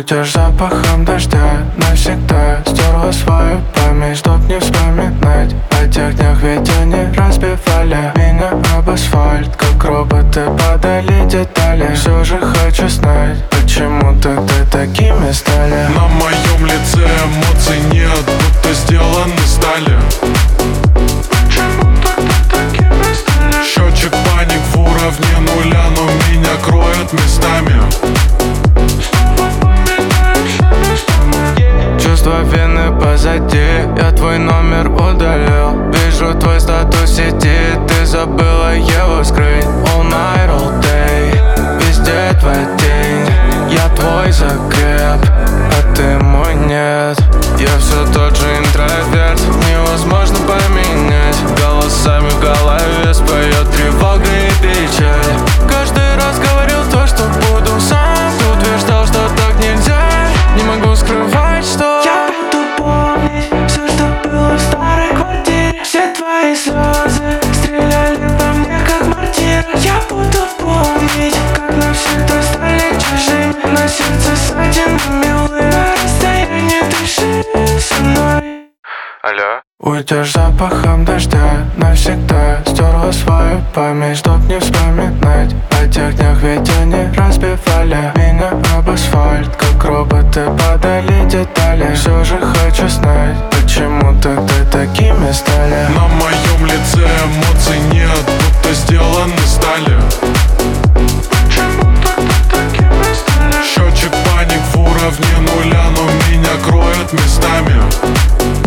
Уйдешь запахом дождя навсегда. Стерла свою память, чтоб не вспоминать о тех днях, ведь они разбивали меня об асфальт. Как роботы падали детали. Все же хочу знать, почему-то ты такими стали. На моем лице эмоций нет, будто сделаны стали. Счетчик паник в уровне нуля, но меня кроют местами. Чувство вины позади, я твой номер удалил. Вижу твой статус в сети, ты забыла его скрыть. All night, all day, везде твой день. Я твой закреп, а ты мой нет. Я все тот же интроверт, невозможно поменять. Голосами в голове споет тревога и печаль. Каждый раз говорил то, что буду сам. Ты утверждал, что так нельзя. Не могу скрывать, что я буду помнить все, что было в старой квартире. Все твои слезы стреляли по мне, как мортир. Я буду помнить, как навсегда стали чужими. На сердце ссадины милые, на расстоянии дыши со мной. Алло. Уйдешь запахом дождя навсегда. Стерла свою память, чтоб не вспоминать о тех днях, ведь они разбивали меня об асфальт. Как роботы падали детали. Все же хочу знать, почему-то ты такими стали. На моем лице эмоций нет, будто сделаны стали. Счетчик паник в уровне нуля, но меня кроют местами.